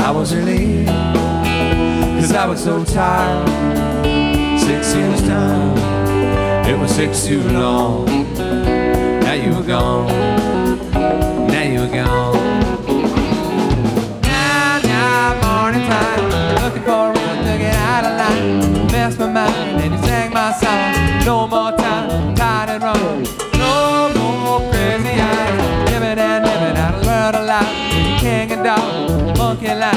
I was relieved, 'cause I was so tired. 6 years time, it was 6 too long. Now you were gone, now you were gone. Now, morning time, looking for a room to get out of line. Mess my mind